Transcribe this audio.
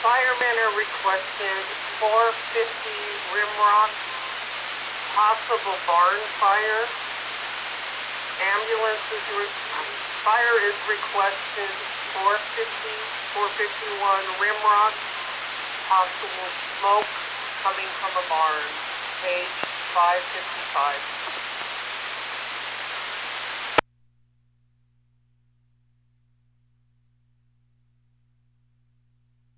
Firemen are requested 450 Rimrock, possible barn fire. Fire is requested 450, 451 Rimrock, possible smoke coming from a barn, page 555.